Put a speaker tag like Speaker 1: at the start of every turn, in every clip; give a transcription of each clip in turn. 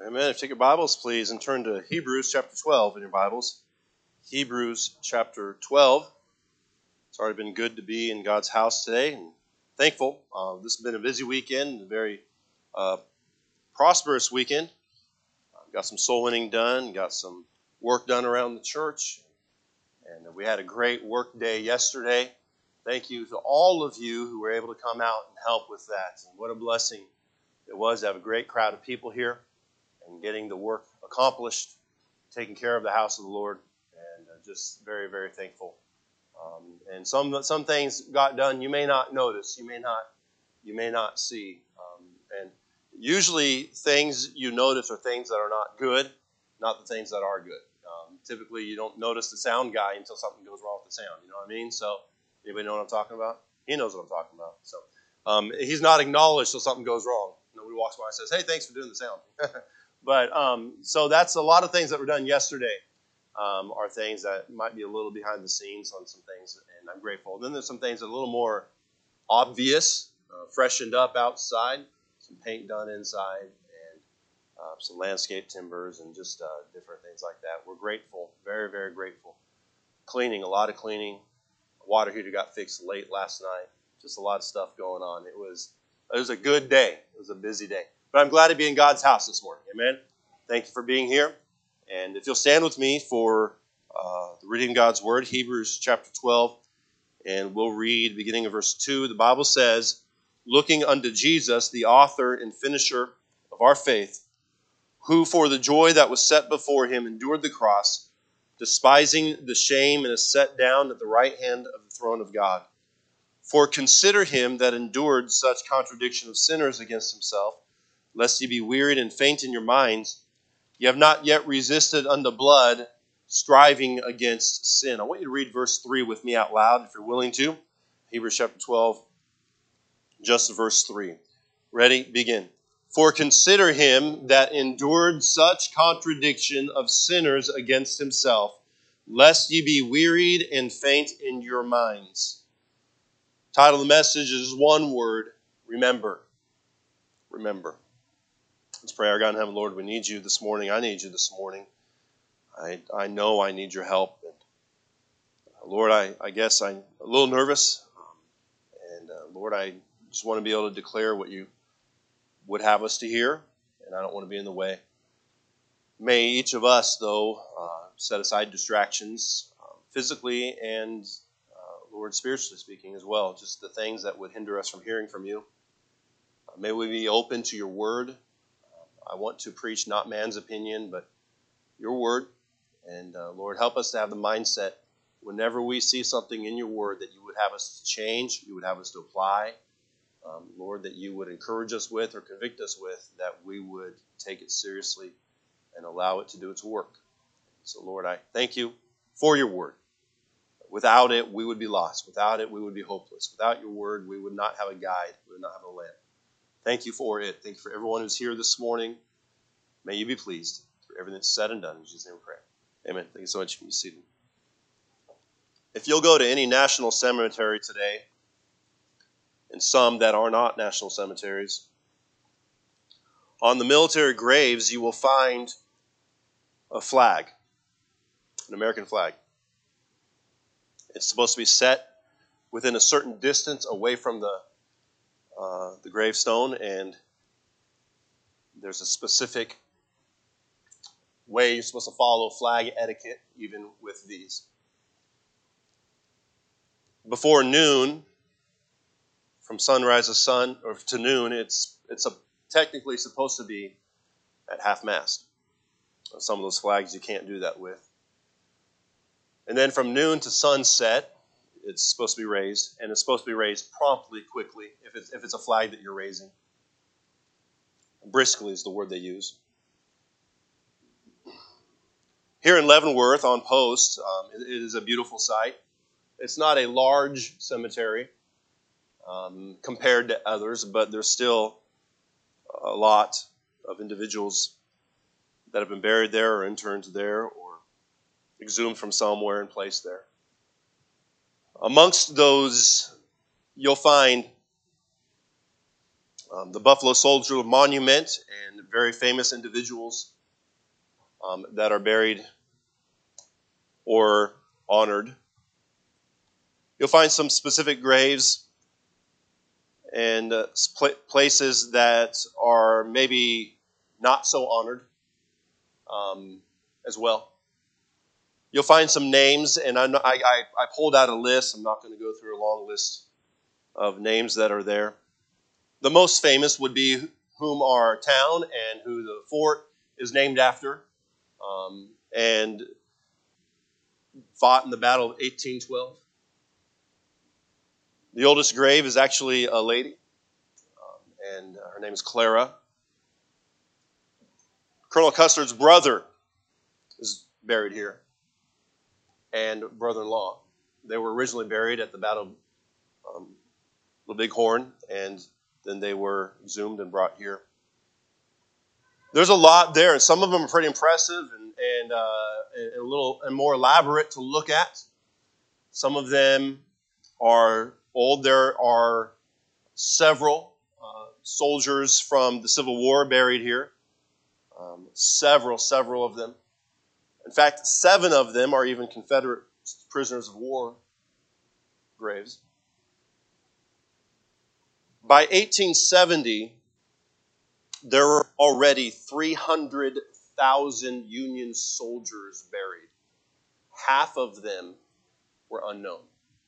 Speaker 1: Amen. If you take your Bibles, please, and turn to Hebrews chapter 12 in your Bibles. Hebrews chapter 12. It's already been good to be in God's house today, and thankful. This has been a busy weekend, a very prosperous weekend. Got some soul winning done, got some work done around the church, and we had a great work day yesterday. Thank you to all of you who were able to come out and help with that. And what a blessing it was to have a great crowd of people here and getting the work accomplished, taking care of the house of the Lord, and just very, very thankful. And some things got done you may not notice, you may not see. And usually things you notice are things that are not good, not the things that are good. Typically you don't notice the sound guy until something goes wrong with the sound. You know what I mean? So anybody know what I'm talking about? He knows what I'm talking about. So he's not acknowledged till something goes wrong. Nobody walks by and says, "Hey, thanks for doing the sound." But so that's a lot of things that were done yesterday are things that might be a little behind the scenes on some things, and I'm grateful. Then there's some things that are a little more obvious, freshened up outside, some paint done inside, and some landscape timbers and just different things like that. We're grateful, very, very grateful. Cleaning, a lot of cleaning. Water heater got fixed late last night. Just a lot of stuff going on. It was a good day. It was a busy day. But I'm glad to be in God's house this morning. Amen. Thank you for being here. And if you'll stand with me for the reading of God's Word, Hebrews chapter 12, and we'll read beginning of verse 2. The Bible says, "Looking unto Jesus, the author and finisher of our faith, who for the joy that was set before him endured the cross, despising the shame, and is set down at the right hand of the throne of God. For consider him that endured such contradiction of sinners against himself, lest ye be wearied and faint in your minds. Ye have not yet resisted unto blood, striving against sin." I want you to read verse 3 with me out loud, if you're willing to. Hebrews chapter 12, just verse 3. Ready? Begin. "For consider him that endured such contradiction of sinners against himself, lest ye be wearied and faint in your minds." Title of the message is one word: remember. Remember. Let's pray. Our God in heaven, Lord, we need you this morning. I need you this morning. I know I need your help. And Lord, I guess I'm a little nervous. And Lord, I just want to be able to declare what you would have us to hear. And I don't want to be in the way. May each of us, though, set aside distractions, physically and, Lord, spiritually speaking as well. Just the things that would hinder us from hearing from you. May we be open to your word. I want to preach not man's opinion, but your word. And Lord, help us to have the mindset whenever we see something in your word that you would have us to change, you would have us to apply. Lord, that you would encourage us with or convict us with, that we would take it seriously and allow it to do its work. So Lord, I thank you for your word. Without it, we would be lost. Without it, we would be hopeless. Without your word, we would not have a guide. We would not have a lamp. Thank you for it. Thank you for everyone who's here this morning. May you be pleased for everything that's said and done. In Jesus' name we pray. Amen. Thank you so much. You can be seated. If you'll go to any national cemetery today, and some that are not national cemeteries, on the military graves you will find a flag, an American flag. It's supposed to be set within a certain distance away from the gravestone, and there's a specific way you're supposed to follow flag etiquette even with these. Before noon, from sunrise to noon, it's technically supposed to be at half mast. Some of those flags you can't do that with. And then from noon to sunset, it's supposed to be raised, and it's supposed to be raised promptly, quickly, if it's a flag that you're raising. Briskly is the word they use. Here in Leavenworth on post, it is a beautiful sight. It's not a large cemetery compared to others, but there's still a lot of individuals that have been buried there or interned there or exhumed from somewhere and placed there. Amongst those, you'll find The Buffalo Soldier Monument and very famous individuals that are buried or honored. You'll find some specific graves and places that are maybe not so honored as well. You'll find some names, and I pulled out a list. I'm not going to go through a long list of names that are there. The most famous would be whom our town and who the fort is named after, and fought in the Battle of 1812. The oldest grave is actually a lady, and her name is Clara. Colonel Custer's brother is buried here, and brother-in-law. They were originally buried at the Battle of the Bighorn, and then they were exhumed and brought here. There's a lot there, and some of them are pretty impressive and a little and more elaborate to look at. Some of them are old. There are several soldiers from the Civil War buried here. Several of them. In fact, 7 of them are even Confederate prisoners of war graves. By 1870, there were already 300,000 Union soldiers buried. Half of them were unknown.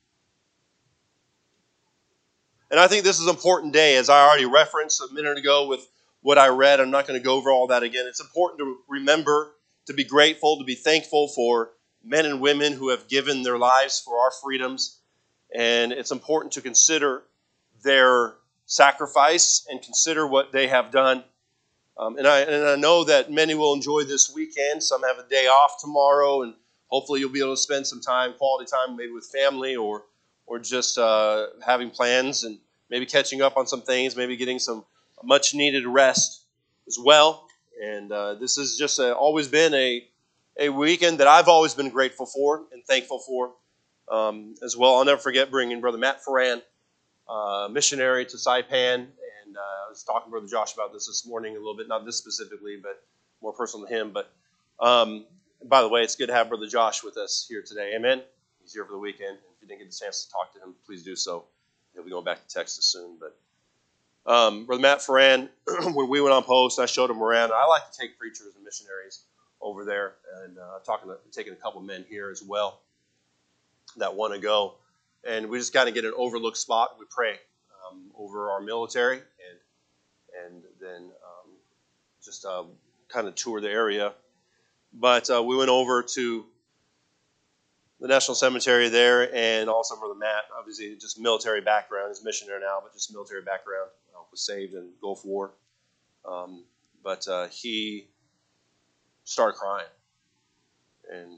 Speaker 1: And I think this is an important day, as I already referenced a minute ago with what I read. I'm not going to go over all that again. It's important to remember, to be grateful, to be thankful for men and women who have given their lives for our freedoms. And it's important to consider their sacrifice and consider what they have done. And I know that many will enjoy this weekend. Some have a day off tomorrow, and hopefully you'll be able to spend some time, quality time, maybe with family or just having plans and maybe catching up on some things, maybe getting some much-needed rest as well. And this has just always been a weekend that I've always been grateful for and thankful for as well. I'll never forget bringing Brother Matt Ferran, missionary to Saipan, and I was talking to Brother Josh about this morning a little bit, not this specifically, but more personal to him. But by the way, it's good to have Brother Josh with us here today. Amen. He's here for the weekend. If you didn't get the chance to talk to him, please do so. He'll be going back to Texas soon. But Brother Matt Ferran, when we went on post, I showed him around. I like to take preachers and missionaries over there, and taking a couple men here as well that want to go. And we just got to get an overlook spot. We pray over our military and then just kind of tour the area. But we went over to the National Cemetery there, and also Brother Matt, obviously just military background. He's a missionary now, but just military background. Was saved in Gulf War. But he started crying. And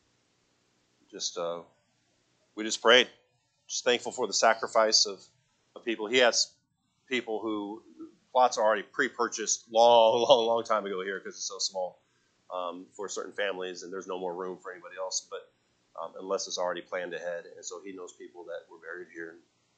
Speaker 1: just we just prayed. Just thankful for the sacrifice of people. He has people who plots are already pre-purchased long time ago here because it's so small for certain families, and there's no more room for anybody else. But unless it's already planned ahead, and so he knows people that were buried here.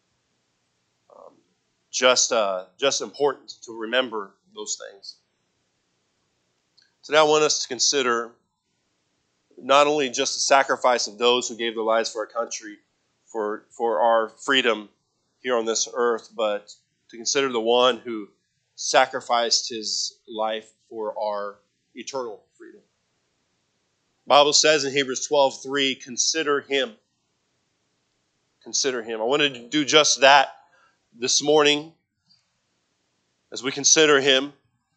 Speaker 1: Just important to remember those things. Today I want us to consider not only just the sacrifice of those who gave their lives for our country, for our freedom here on this earth, but to consider the one who sacrificed his life for our eternal freedom. The Bible says in Hebrews 12:3, consider him. Consider him. I wanted to do just that this morning as we consider him.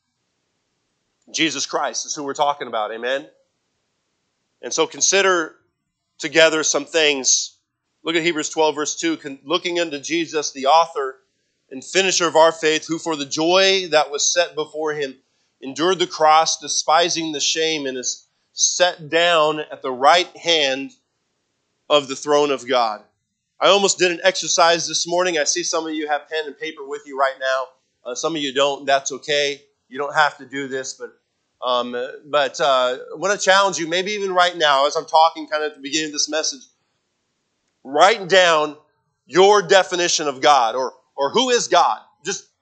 Speaker 1: Jesus Christ is who we're talking about. Amen? And so consider together some things. Look at Hebrews 12, verse 2. Looking unto Jesus, the author and finisher of our faith, who for the joy that was set before him endured the cross, despising the shame, and is set down at the right hand of the throne of God. I almost did an exercise this morning. I see some of you have pen and paper with you right now. Some of you don't. That's okay. You don't have to do this, but I want to challenge you, maybe even right now, as I'm talking kind of at the beginning of this message, write down your definition of God, or who is God. Just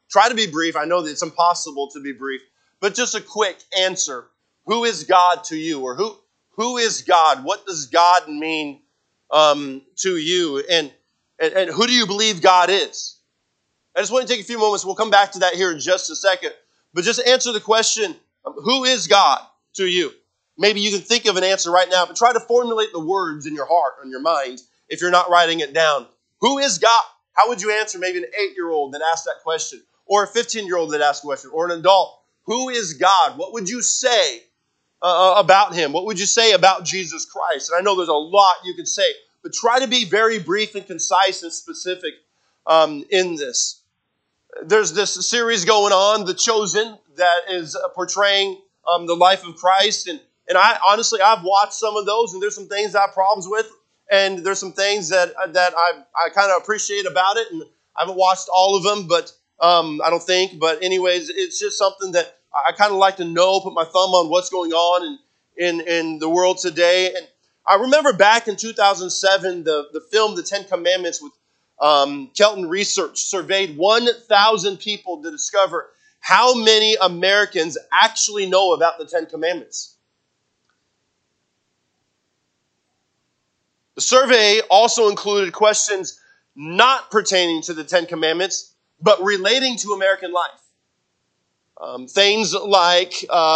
Speaker 1: try to be brief. I know that it's impossible to be brief, but just a quick answer. Who is God to you? Or who is God? What does God mean to you? And who do you believe God is? I just want to take a few moments. We'll come back to that here in just a second. But just answer the question, who is God to you? Maybe you can think of an answer right now, but try to formulate the words in your heart or in your mind if you're not writing it down. Who is God? How would you answer maybe an 8-year-old that asked that question, or a 15-year-old that asked the question, or an adult? Who is God? What would you say about him? What would you say about Jesus Christ? And I know there's a lot you could say, but try to be very brief and concise and specific in this. There's this series going on, The Chosen, that is portraying the life of Christ. And I honestly, I've watched some of those, and there's some things I have problems with, and there's some things that I kind of appreciate about it. And I haven't watched all of them, but I don't think. But anyways, it's just something that I kind of like to know, put my thumb on what's going on in the world today. And I remember back in 2007, the film The Ten Commandments with Kelton Research surveyed 1,000 people to discover how many Americans actually know about the Ten Commandments. The survey also included questions not pertaining to the Ten Commandments, but relating to American life. Things like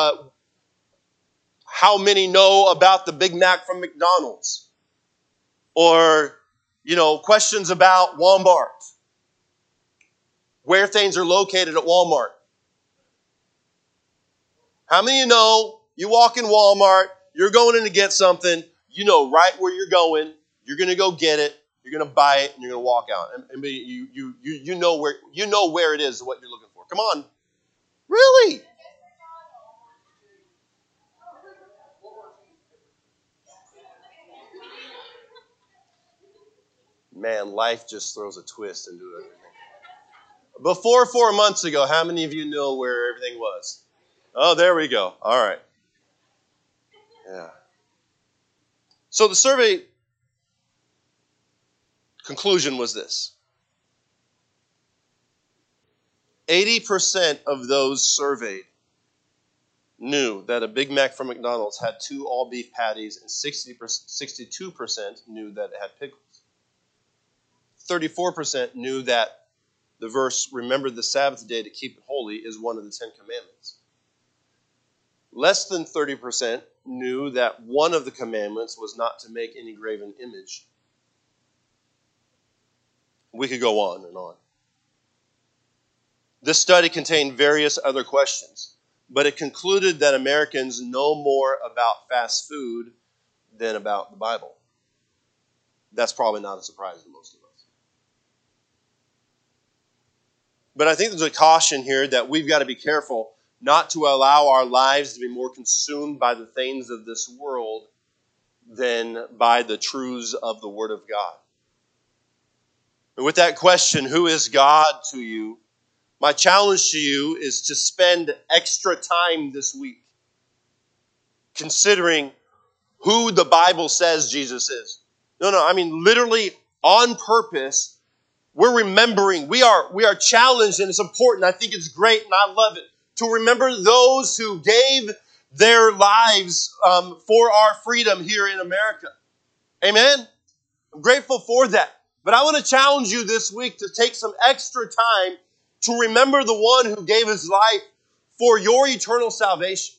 Speaker 1: how many know about the Big Mac from McDonald's, or questions about Walmart, where things are located at Walmart. How many of you know you walk in Walmart, you're going in to get something, you know right where you're going, you're going to go get it, you're going to buy it, and you're going to walk out. And you know where it is, what you're looking for. Come on. Really? Man, life just throws a twist into everything. Before 4 months ago, how many of you know where everything was? Oh, there we go. All right. Yeah. So the survey conclusion was this. 80% of those surveyed knew that a Big Mac from McDonald's had 2 all-beef patties, and 62% knew that it had pickles. 34% knew that the verse, remember the Sabbath day to keep it holy, is one of the 10 commandments. Less than 30% knew that one of the commandments was not to make any graven image. We could go on and on. This study contained various other questions, but it concluded that Americans know more about fast food than about the Bible. That's probably not a surprise to most of us. But I think there's a caution here that we've got to be careful not to allow our lives to be more consumed by the things of this world than by the truths of the Word of God. And with that question, who is God to you? My challenge to you is to spend extra time this week considering who the Bible says Jesus is. No, I mean literally on purpose. We're remembering, we are challenged, and it's important. I think it's great, and I love it, to remember those who gave their lives for our freedom here in America. Amen? I'm grateful for that. But I want to challenge you this week to take some extra time to remember the one who gave his life for your eternal salvation.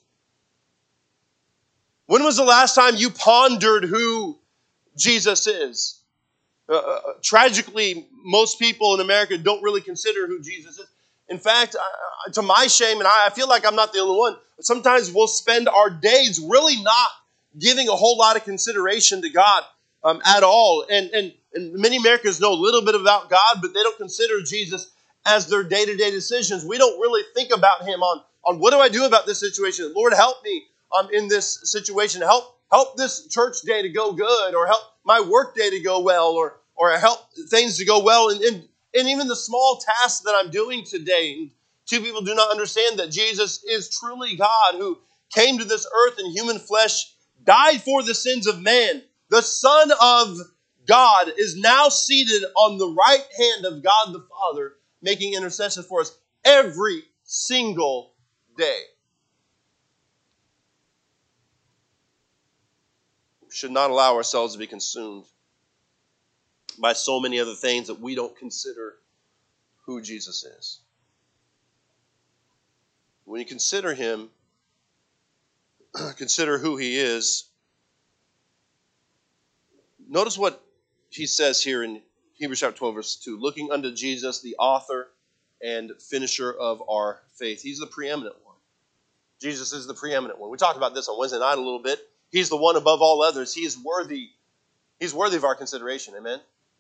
Speaker 1: When was the last time you pondered who Jesus is? Tragically, most people in America don't really consider who Jesus is. In fact, to my shame, and I feel like I'm not the only one, sometimes we'll spend our days really not giving a whole lot of consideration to God at all. And many Americans know a little bit about God, but they don't consider Jesus as their day-to-day decisions. We don't really think about him on what do I do about this situation? Lord, help me in this situation. Help this church day to go good, or help my work day to go well, or help things to go well, and even the small tasks that I'm doing today. And two people do not understand that Jesus is truly God who came to this earth in human flesh, died for the sins of man. The Son of God is now seated on the right hand of God the Father, making intercession for us. every single day. We should not allow ourselves to be consumed by so many other things that we don't consider who Jesus is. When you consider him, consider who he is, notice what he says here in Hebrews chapter 12, verse 2. Looking unto Jesus, the author and finisher of our faith. He's the preeminent one. Jesus is the preeminent one. We talked about this on Wednesday night a little bit. He's the one above all others. He is worthy. He's worthy of our consideration. Amen.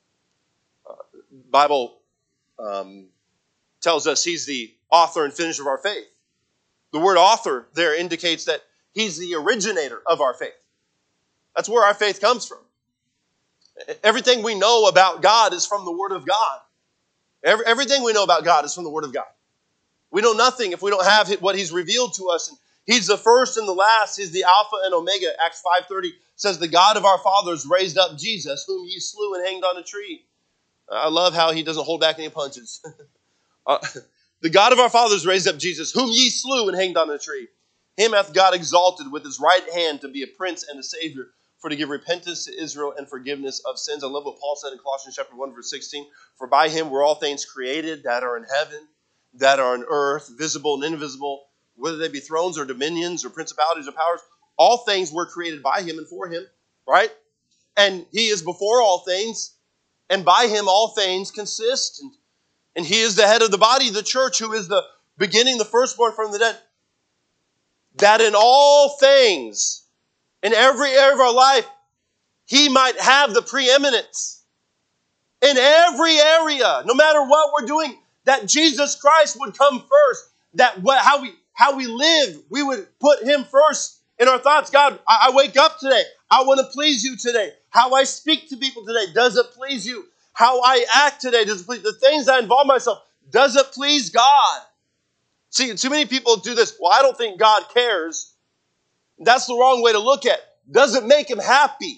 Speaker 1: Bible tells us he's the author and finisher of our faith. The word author there indicates that he's the originator of our faith. That's where our faith comes from. Everything we know about God is from the Word of God. Everything we know about God is from the Word of God. We know nothing if we don't have what he's revealed to us. And he's the first and the last. He's the Alpha and Omega. Acts 5:30 says, the God of our fathers raised up Jesus, whom ye slew and hanged on a tree. I love how he doesn't hold back any punches. The God of our fathers raised up Jesus, whom ye slew and hanged on a tree. Him hath God exalted with his right hand to be a prince and a savior, for to give repentance to Israel and forgiveness of sins. I love what Paul said in Colossians chapter 1, verse 16. For by him were all things created that are in heaven, that are on earth, visible and invisible, whether they be thrones or dominions or principalities or powers. All things were created by him and for him, right? And he is before all things, and by him all things consist. And he is the head of the body, the church, who is the beginning, the firstborn from the dead. That in all things, in every area of our life, he might have the preeminence. In every area, no matter what we're doing, that Jesus Christ would come first. That how we live, we would put him first in our thoughts. God, I wake up today. I want to please you today. How I speak to people today, does it please you? How I act today, does it please? The things I involve myself, does it please God? See, too many people do this. Well, I don't think God cares. That's the wrong way to look at it. Does it make him happy?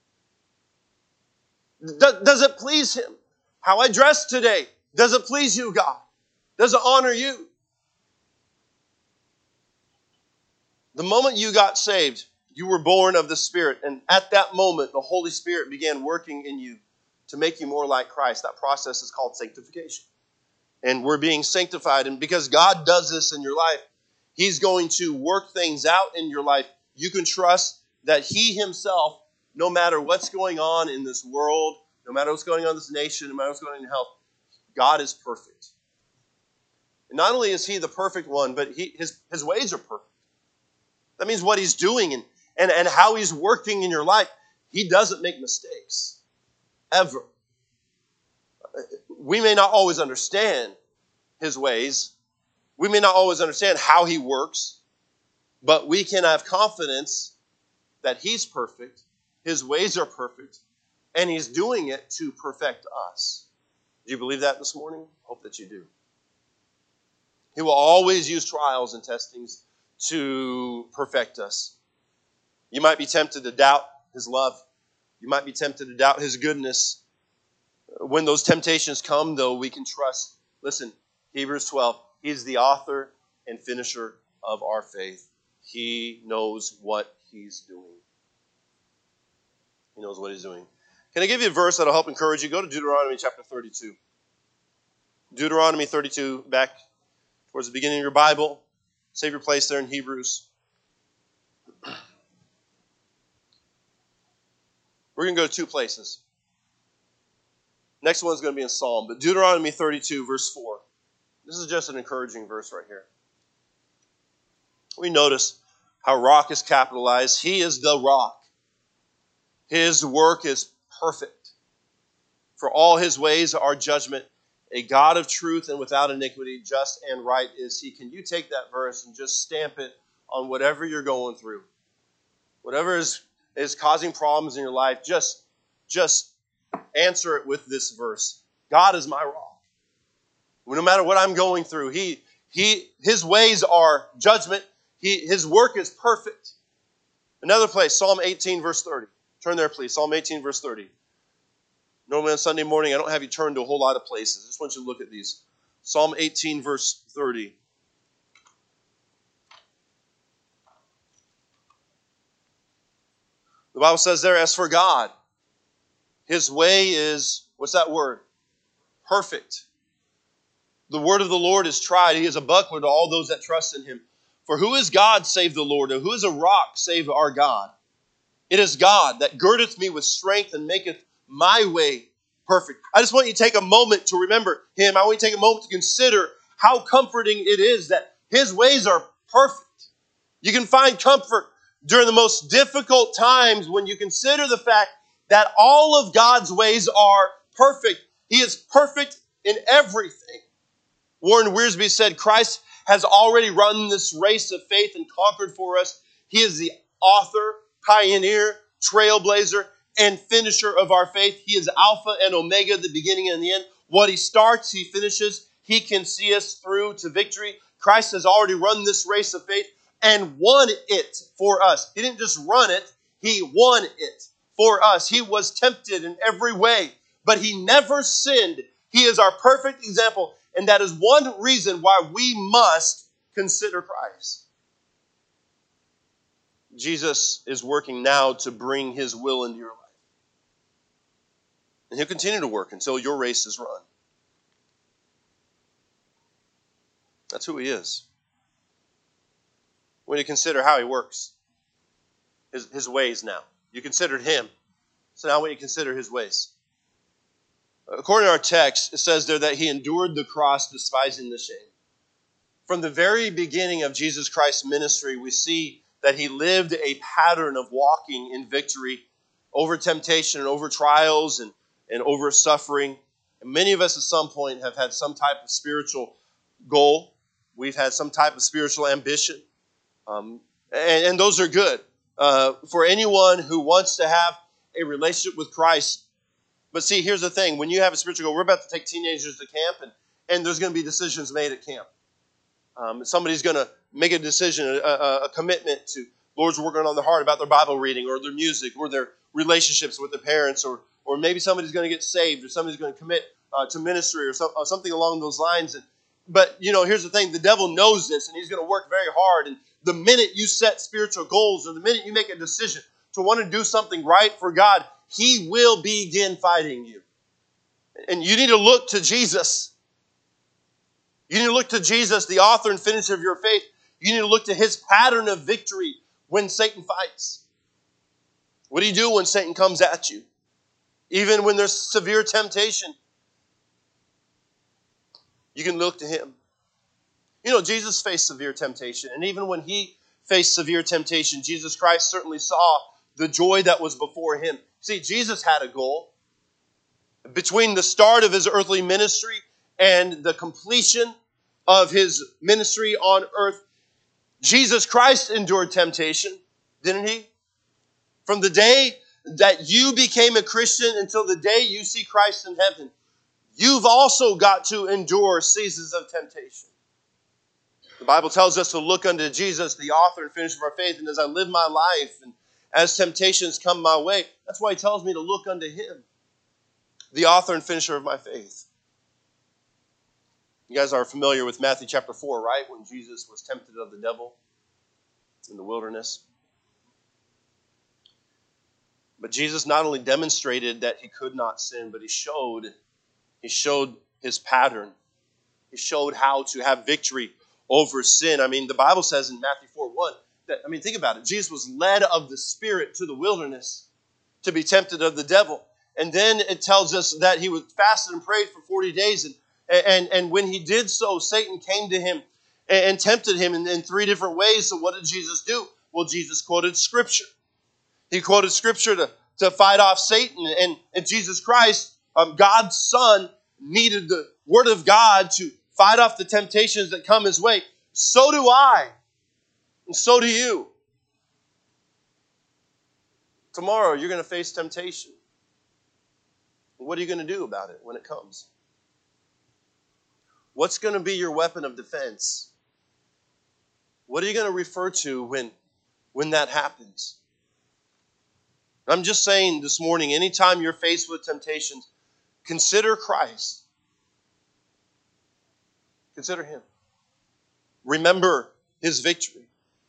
Speaker 1: Does it please him? How I dress today, does it please you, God? Does it honor you? The moment you got saved, you were born of the Spirit. And at that moment, the Holy Spirit began working in you to make you more like Christ. That process is called sanctification. And we're being sanctified. And because God does this in your life, he's going to work things out in your life. You can trust that he himself, no matter what's going on in this world, no matter what's going on in this nation, no matter what's going on in health, God is perfect. And not only is he the perfect one, but his ways are perfect. That means what he's doing and how he's working in your life, he doesn't make mistakes. Ever. We may not always understand his ways. We may not always understand how he works, but we can have confidence that he's perfect, his ways are perfect, and he's doing it to perfect us. Do you believe that this morning? Hope that you do. He will always use trials and testings to perfect us. You might be tempted to doubt his love. You might be tempted to doubt his goodness. When those temptations come, though, we can trust. Listen, Hebrews 12, he's the author and finisher of our faith. He knows what he's doing. He knows what he's doing. Can I give you a verse that'll help encourage you? Go to Deuteronomy chapter 32. Deuteronomy 32, back towards the beginning of your Bible. Save your place there in Hebrews. We're going to go to two places. Next one's going to be in Psalm, but Deuteronomy 32, verse 4. This is just an encouraging verse right here. We notice how rock is capitalized. He is the rock. His work is perfect. For all his ways are judgment. A God of truth and without iniquity, just and right is he. Can you take that verse and just stamp it on whatever you're going through? Whatever is causing problems in your life, just answer it with this verse. God is my rock. No matter what I'm going through, his ways are judgment. His work is perfect. Another place, Psalm 18, verse 30. Turn there, please. Psalm 18, verse 30. Normally on Sunday morning, I don't have you turn to a whole lot of places. I just want you to look at these. Psalm 18, verse 30. The Bible says there, as for God, His way is, what's that word? Perfect. The word of the Lord is tried. He is a buckler to all those that trust in Him. For who is God save the Lord? And who is a rock save our God? It is God that girdeth me with strength and maketh my way perfect. I just want you to take a moment to remember Him. I want you to take a moment to consider how comforting it is that His ways are perfect. You can find comfort during the most difficult times when you consider the fact that all of God's ways are perfect. He is perfect in everything. Warren Wiersbe said, Christ has already run this race of faith and conquered for us. He is the author, pioneer, trailblazer, and finisher of our faith. He is Alpha and Omega, the beginning and the end. What He starts, He finishes. He can see us through to victory. Christ has already run this race of faith and won it for us. He didn't just run it, He won it for us. He was tempted in every way, but He never sinned. He is our perfect example, and that is one reason why we must consider Christ. Jesus is working now to bring His will into your life. And He'll continue to work until your race is run. That's who He is. When you consider how He works, His ways now. You considered Him. So now when you consider His ways. According to our text, it says there that He endured the cross, despising the shame. From the very beginning of Jesus Christ's ministry, we see that He lived a pattern of walking in victory over temptation and over trials and over suffering. And many of us at some point have had some type of spiritual goal. We've had some type of spiritual ambition. And those are good. For anyone who wants to have a relationship with Christ. But see, here's the thing. When you have a spiritual goal, we're about to take teenagers to camp, and there's going to be decisions made at camp. Somebody's going to make a decision, a commitment to Lord's working on their heart about their Bible reading or their music or their relationships with their parents, or maybe somebody's going to get saved or somebody's going to commit to ministry or something along those lines. But, here's the thing. The devil knows this, and he's going to work very hard. And the minute you set spiritual goals or the minute you make a decision to want to do something right for God, he will begin fighting you. And you need to look to Jesus. You need to look to Jesus, the author and finisher of your faith. You need to look to His pattern of victory when Satan fights. What do you do when Satan comes at you? Even when there's severe temptation, you can look to Him. Jesus faced severe temptation. And even when He faced severe temptation, Jesus Christ certainly saw the joy that was before Him. See, Jesus had a goal. Between the start of His earthly ministry and the completion of His ministry on earth, Jesus Christ endured temptation, didn't He? From the day that you became a Christian until the day you see Christ in heaven, you've also got to endure seasons of temptation. The Bible tells us to look unto Jesus, the author and finisher of our faith, and as I live my life and as temptations come my way, that's why He tells me to look unto Him, the author and finisher of my faith. You guys are familiar with Matthew chapter 4, right? When Jesus was tempted of the devil in the wilderness. But Jesus not only demonstrated that He could not sin, but He showed His pattern. He showed how to have victory over sin. The Bible says in Matthew 4:1 that, think about it. Jesus was led of the Spirit to the wilderness to be tempted of the devil. And then it tells us that He was fasted and prayed for 40 days. And when He did so, Satan came to Him and tempted Him in three different ways. So what did Jesus do? Well, Jesus quoted Scripture. He quoted Scripture to fight off Satan. And Jesus Christ, God's Son, needed the Word of God to fight off the temptations that come His way. So do I. And so do you. Tomorrow you're going to face temptation. What are you going to do about it when it comes? What's going to be your weapon of defense? What are you going to refer to when that happens? I'm just saying this morning, anytime you're faced with temptations, consider Christ. Consider him. Remember his victory.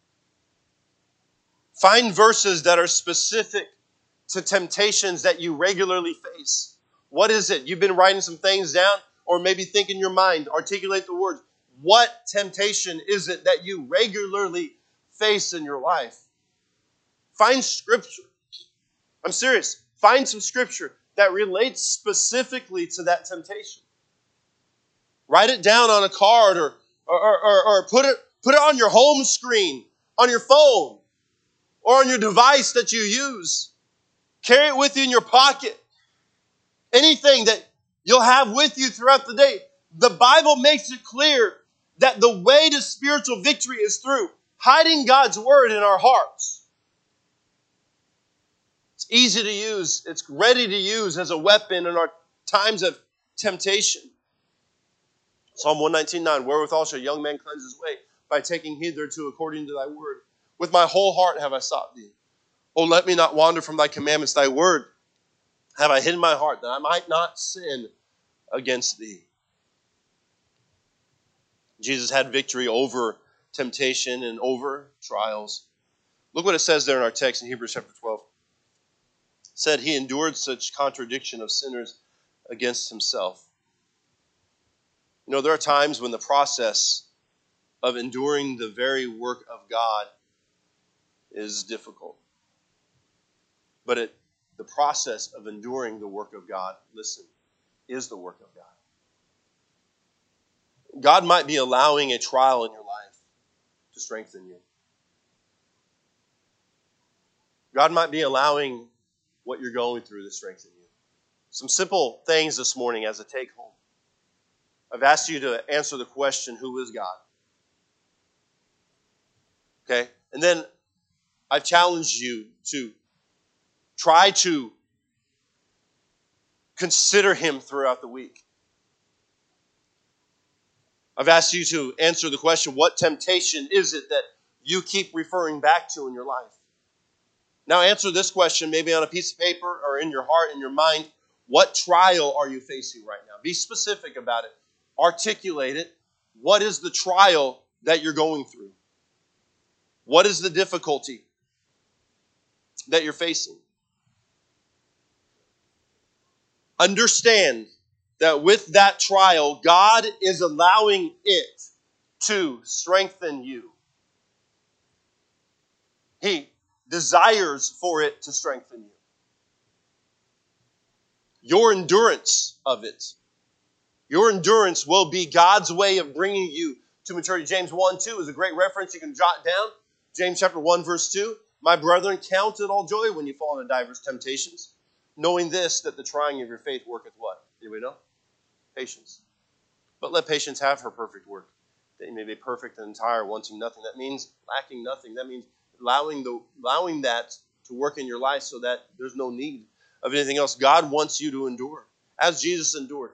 Speaker 1: Find verses that are specific to temptations that you regularly face. What is it? You've been writing some things down, or maybe think in your mind, articulate the words. What temptation is it that you regularly face in your life? Find scripture. I'm serious. Find some scripture that relates specifically to that temptation. Write it down on a card or put it on your home screen, on your phone, or on your device that you use. Carry it with you in your pocket. Anything that you'll have with you throughout the day. The Bible makes it clear that the way to spiritual victory is through hiding God's word in our hearts. It's easy to use. It's ready to use as a weapon in our times of temptation. Psalm 119:9, wherewithal shall a young man cleanse his way? By taking heed thereto according to thy word. With my whole heart have I sought thee. Oh, let me not wander from thy commandments. Thy word have I hidden in my heart, that I might not sin against thee. Jesus had victory over temptation and over trials. Look what it says there in our text in Hebrews chapter 12. It said he endured such contradiction of sinners against himself. You know, there are times when the process of enduring the very work of God is difficult. But the process of enduring the work of God, listen, is the work of God. God might be allowing a trial in your life to strengthen you. God might be allowing what you're going through to strengthen you. Some simple things this morning as a take home. I've asked you to answer the question, who is God? Okay? And then I've challenged you to try to consider him throughout the week. I've asked you to answer the question, what temptation is it that you keep referring back to in your life? Now answer this question, maybe on a piece of paper or in your heart, in your mind. What trial are you facing right now? Be specific about it. Articulate it. What is the trial that you're going through? What is the difficulty that you're facing? Understand that with that trial, God is allowing it to strengthen you. He desires for it to strengthen you. Your endurance of it, your endurance will be God's way of bringing you to maturity. James 1:2 is a great reference you can jot down. James chapter 1 verse 2. My brethren, count it all joy when you fall into diverse temptations, knowing this, that the trying of your faith worketh what? Anybody know? Patience. But let patience have her perfect work, that you may be perfect and entire, wanting nothing. That means lacking nothing. That means allowing that to work in your life so that there's no need of anything else. God wants you to endure, as Jesus endured.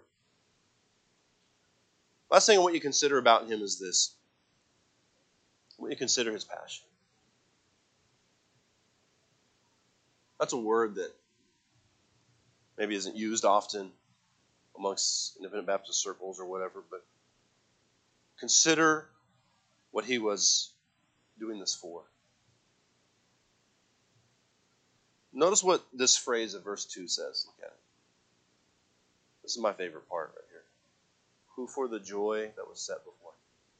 Speaker 1: Last thing I want you to consider about him is this. I want you to consider his passion. That's a word that maybe isn't used often amongst independent Baptist circles or whatever, but consider what he was doing this for. Notice what this phrase of verse 2 says. Look at it. This is my favorite part right here. Who for the joy that was set before him.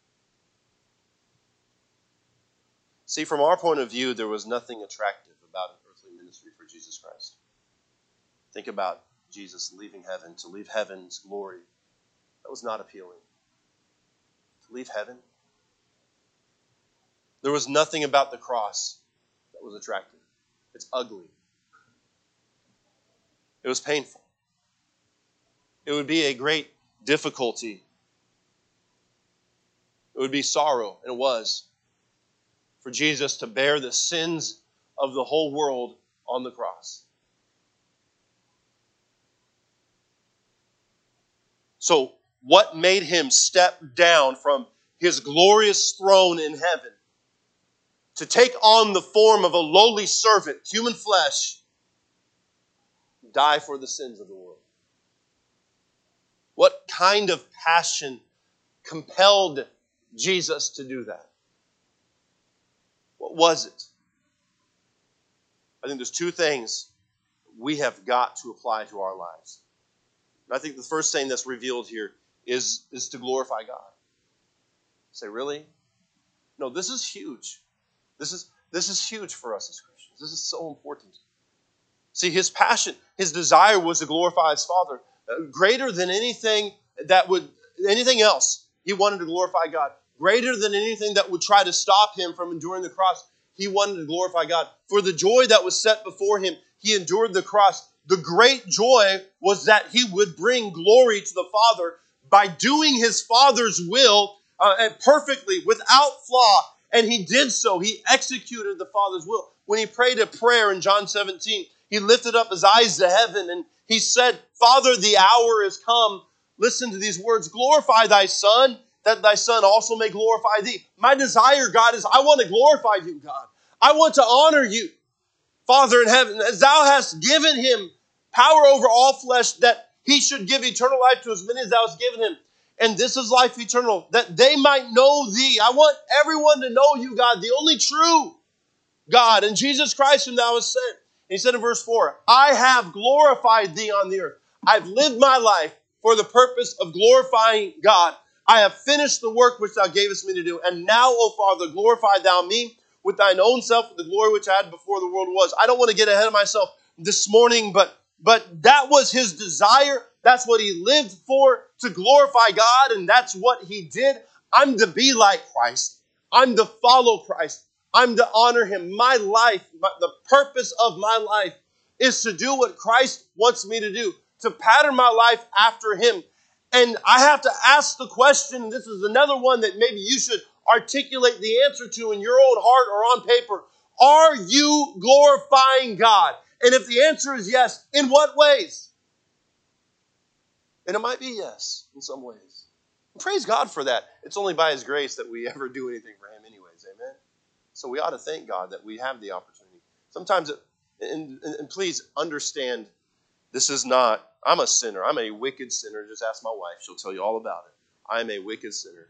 Speaker 1: See, from our point of view, there was nothing attractive about an earthly ministry for Jesus Christ. Think about Jesus leaving heaven, to leave heaven's glory. That was not appealing. To leave heaven. There was nothing about the cross that was attractive. It's ugly. It was painful. It would be a great difficulty. It would be sorrow, and it was, for Jesus to bear the sins of the whole world on the cross. So, what made him step down from his glorious throne in heaven to take on the form of a lowly servant, human flesh, die for the sins of the world? What kind of passion compelled Jesus to do that? What was it? I think there's two things we have got to apply to our lives. And I think the first thing that's revealed here is to glorify God. Say, really? No, this is huge. This is huge for us as Christians. This is so important. See, his passion, his desire was to glorify his Father. Greater than anything else, he wanted to glorify God. Greater than anything that would try to stop him from enduring the cross, he wanted to glorify God. For the joy that was set before him, he endured the cross. The great joy was that he would bring glory to the Father by doing his Father's will perfectly, without flaw. And he did so. He executed the Father's will. When he prayed a prayer in John 17, he lifted up his eyes to heaven and he said, Father, the hour is come. Listen to these words. Glorify thy Son, that thy Son also may glorify thee. My desire, God, is I want to glorify you, God. I want to honor you, Father in heaven, as thou hast given him power over all flesh, that he should give eternal life to as many as thou hast given him. And this is life eternal, that they might know thee. I want everyone to know you, God, the only true God, and Jesus Christ whom thou hast sent. And he said in verse 4, I have glorified thee on the earth. I've lived my life for the purpose of glorifying God. I have finished the work which thou gavest me to do. And now, O Father, glorify thou me with thine own self, with the glory which I had before the world was. I don't want to get ahead of myself this morning, but that was his desire. That's what he lived for, to glorify God, and that's what he did. I'm to be like Christ. I'm to follow Christ. I'm to honor him. My life, the purpose of my life is to do what Christ wants me to do, to pattern my life after him. And I have to ask the question, this is another one that maybe you should articulate the answer to in your own heart or on paper. Are you glorifying God? And if the answer is yes, in what ways? And it might be yes, in some ways. And praise God for that. It's only by his grace that we ever do anything for him anyways, amen? So we ought to thank God that we have the opportunity. Sometimes, and please understand, this is not, I'm a sinner. I'm a wicked sinner. Just ask my wife. She'll tell you all about it. I'm a wicked sinner.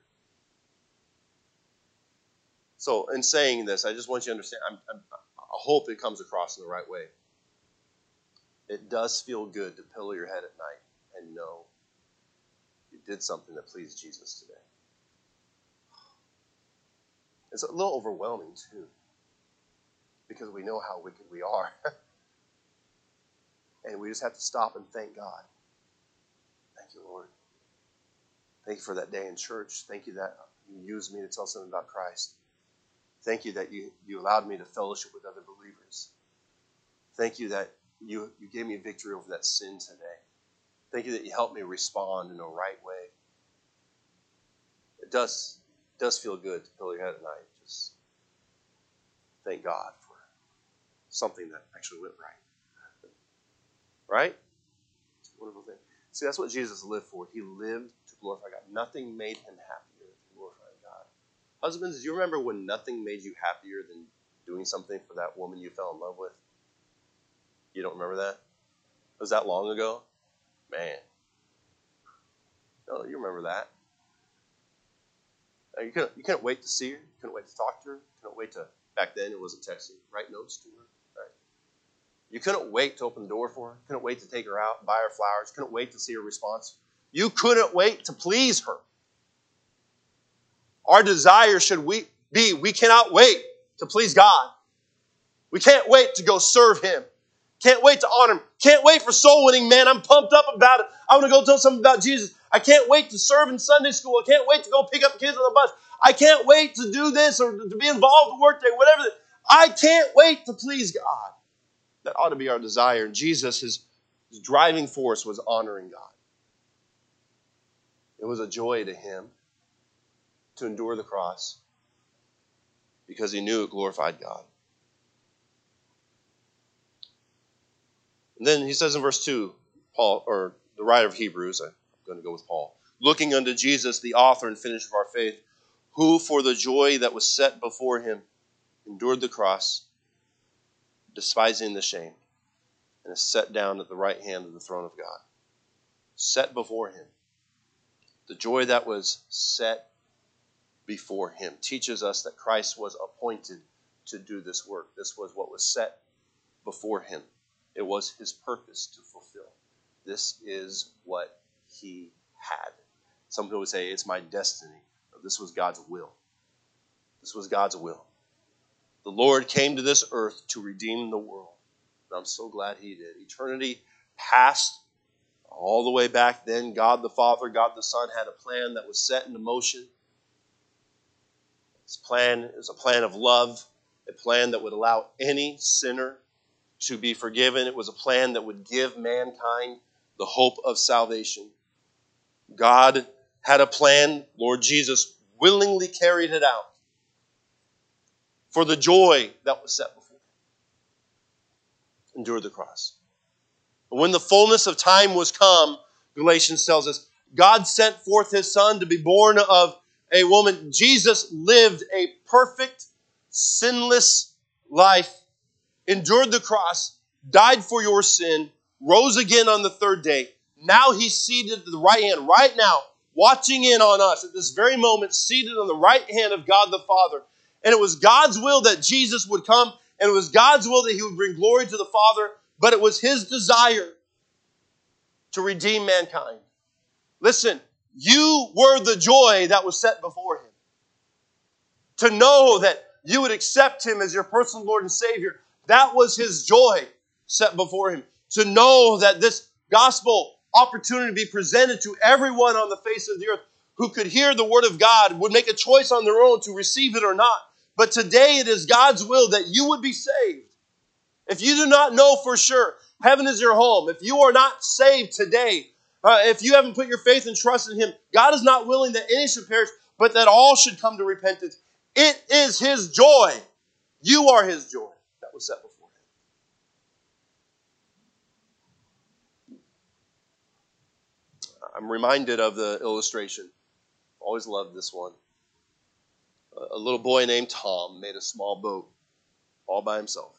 Speaker 1: So in saying this, I just want you to understand, I hope it comes across in the right way. It does feel good to pillow your head at night and know you did something that pleased Jesus today. It's a little overwhelming too, because we know how wicked we are. And we just have to stop and thank God. Thank you, Lord. Thank you for that day in church. Thank you that you used me to tell someone about Christ. Thank you that you allowed me to fellowship with other believers. Thank you that you gave me victory over that sin today. Thank you that you helped me respond in a right way. It does feel good to pillow your head at night. Just thank God for something that actually went right. Right? It's a wonderful thing. See, that's what Jesus lived for. He lived to glorify God. Nothing made him happier than glorifying God. Husbands, do you remember when nothing made you happier than doing something for that woman you fell in love with? You don't remember that? Was that long ago? Man. No, you remember that. You couldn't wait to see her. You couldn't wait to talk to her. You couldn't wait to, back then it wasn't texting, write notes to her. Right? You couldn't wait to open the door for her. You couldn't wait to take her out, buy her flowers. You couldn't wait to see her response. You couldn't wait to please her. Our desire should we cannot wait to please God. We can't wait to go serve him. Can't wait to honor him. Can't wait for soul winning, man. I'm pumped up about it. I want to go tell something about Jesus. I can't wait to serve in Sunday school. I can't wait to go pick up kids on the bus. I can't wait to do this or to be involved in work day, whatever. I can't wait to please God. That ought to be our desire. And Jesus, his driving force was honoring God. It was a joy to him to endure the cross because he knew it glorified God. And then he says in verse 2, Paul, or the writer of Hebrews, I'm going to go with Paul, looking unto Jesus, the author and finisher of our faith, who for the joy that was set before him endured the cross, despising the shame, and is set down at the right hand of the throne of God. Set before him. The joy that was set before him teaches us that Christ was appointed to do this work. This was what was set before him. It was his purpose to fulfill. This is what he had. Some people would say, it's my destiny. This was God's will. This was God's will. The Lord came to this earth to redeem the world. And I'm so glad he did. Eternity past, all the way back then, God the Father, God the Son had a plan that was set into motion. This plan is a plan of love, a plan that would allow any sinner to be forgiven. It was a plan that would give mankind the hope of salvation. God had a plan. Lord Jesus willingly carried it out for the joy that was set before him. Endured the cross. But when the fullness of time was come, Galatians tells us, God sent forth his Son to be born of a woman. Jesus lived a perfect, sinless life, endured the cross, died for your sin, rose again on the third day. Now he's seated at the right hand, right now, watching in on us at this very moment, seated on the right hand of God the Father. And it was God's will that Jesus would come, and it was God's will that he would bring glory to the Father, but it was his desire to redeem mankind. Listen, you were the joy that was set before him. To know that you would accept him as your personal Lord and Savior, that was his joy set before him. To know that this gospel opportunity be presented to everyone on the face of the earth who could hear the word of God, would make a choice on their own to receive it or not. But today it is God's will that you would be saved. If you do not know for sure, heaven is your home. If you are not saved today, if you haven't put your faith and trust in him, God is not willing that any should perish, but that all should come to repentance. It is his joy. You are his joy that was set before him. I'm reminded of the illustration. Always loved this one. A little boy named Tom made a small boat all by himself.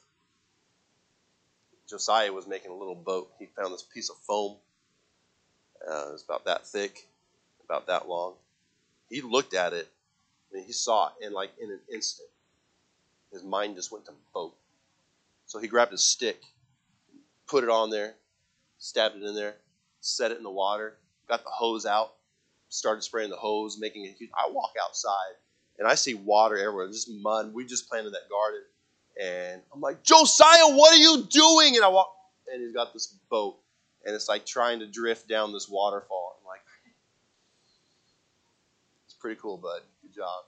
Speaker 1: Josiah was making a little boat. He found this piece of foam. It was about that thick, about that long. He looked at it, and he saw it, and like in an instant, his mind just went to boat. So he grabbed his stick, put it on there, stabbed it in there, set it in the water, got the hose out, started spraying the hose, making it huge. I walk outside, and I see water everywhere, just mud. We just planted that garden. And I'm like, Josiah, what are you doing? And I walk, and he's got this boat, and it's like trying to drift down this waterfall. I'm like, it's pretty cool, bud. Good job.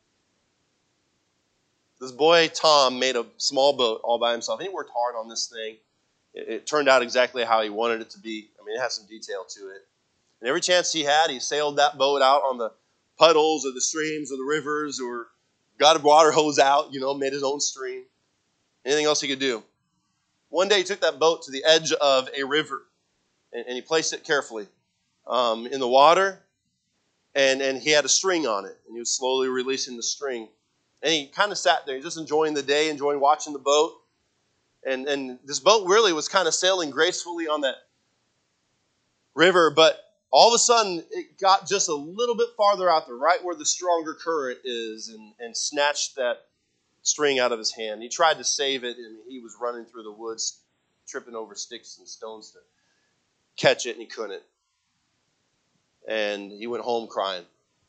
Speaker 1: This boy, Tom, made a small boat all by himself. And he worked hard on this thing. It turned out exactly how he wanted it to be. I mean, it has some detail to it. And every chance he had, he sailed that boat out on the puddles or the streams or the rivers, or got a water hose out, made his own stream. Anything else he could do. One day he took that boat to the edge of a river, and he placed it carefully in the water, and he had a string on it, and he was slowly releasing the string. And he kind of sat there, just enjoying the day, enjoying watching the boat. And this boat really was kind of sailing gracefully on that river, but all of a sudden it got just a little bit farther out there, right where the stronger current is, and snatched that string out of his hand. He tried to save it, and he was running through the woods, tripping over sticks and stones to catch it, and he couldn't. And he went home crying.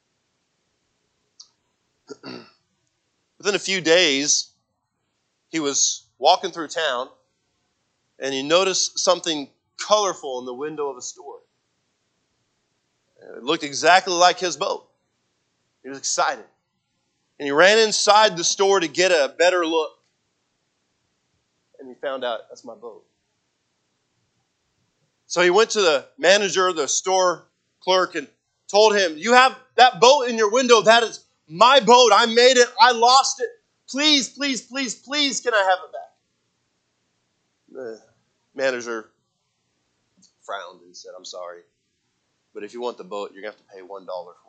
Speaker 1: Within a few days, he was walking through town, and he noticed something colorful in the window of a store. It looked exactly like his boat. He was excited. And he ran inside the store to get a better look. And he found out, that's my boat. So he went to the manager, the store clerk, and told him, you have that boat in your window. That is my boat. I made it. I lost it. Please, please, please, please, can I have it back? The manager frowned and said, I'm sorry, but if you want the boat, you're going to have to pay $1 for it.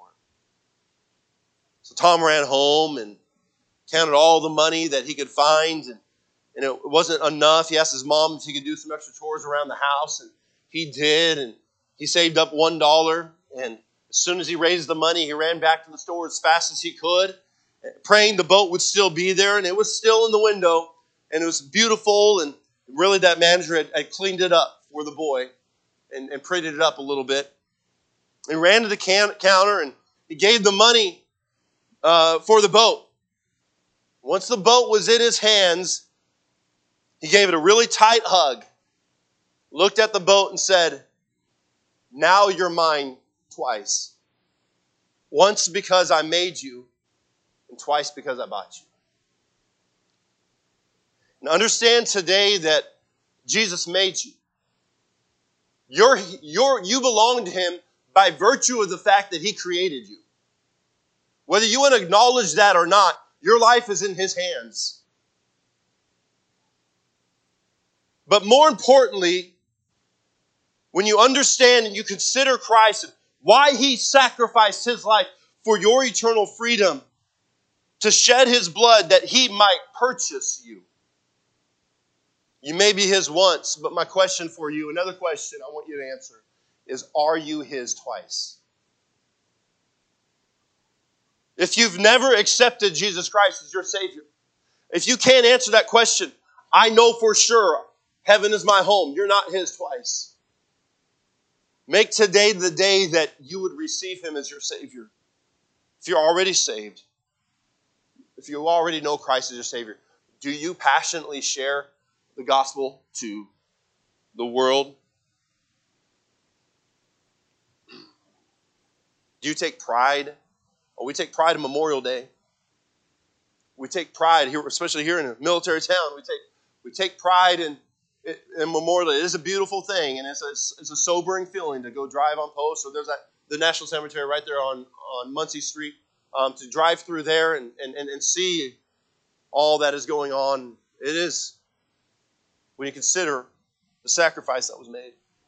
Speaker 1: So Tom ran home and counted all the money that he could find, and it wasn't enough. He asked his mom if he could do some extra chores around the house, and he did, and he saved up $1. And as As soon as he raised the money, he ran back to the store as fast as he could, praying the boat would still be there, and it was still in the window, and it was beautiful, and really that manager had cleaned it up for the boy and prettied it up a little bit. He ran to the counter, and he gave the money for the boat. Once the boat was in his hands, he gave it a really tight hug, looked at the boat and said, "Now you're mine twice. Once because I made you, and twice because I bought you." And understand today that Jesus made you. You belong to him by virtue of the fact that he created you. Whether you want to acknowledge that or not, your life is in his hands. But more importantly, when you understand and you consider Christ and why he sacrificed his life for your eternal freedom, to shed his blood that he might purchase you. You may be his once, but my question for you, another question I want you to answer is, are you his twice? If you've never accepted Jesus Christ as your Savior, if you can't answer that question, I know for sure heaven is my home. You're not his twice. Make today the day that you would receive him as your Savior. If you're already saved, if you already know Christ as your Savior, do you passionately share the gospel to the world? Do you take pride? Oh, we take pride in Memorial Day. We take pride here, especially here in a military town. We take pride in Memorial Day. It is a beautiful thing, and it's a sobering feeling to go drive on post. So there's the National Cemetery right there on Muncie Street. To drive through there and see all that is going on. It is, when you consider the sacrifice that was made.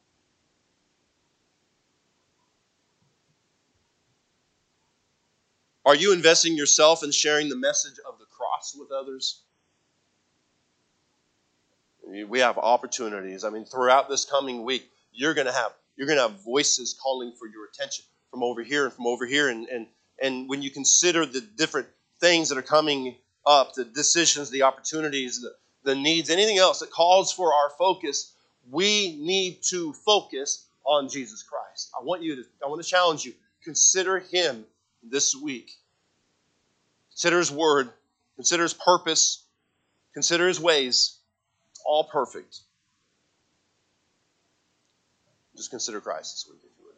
Speaker 1: Are you investing yourself in sharing the message of the cross with others? We have opportunities. Throughout this coming week, you're going to have voices calling for your attention from over here and from over here. And when you consider the different things that are coming up, the decisions, the opportunities, the needs, anything else that calls for our focus, we need to focus on Jesus Christ. I want to challenge you. Consider him this week. Consider his word. Consider his purpose. Consider his ways. It's all perfect. Just consider Christ this week.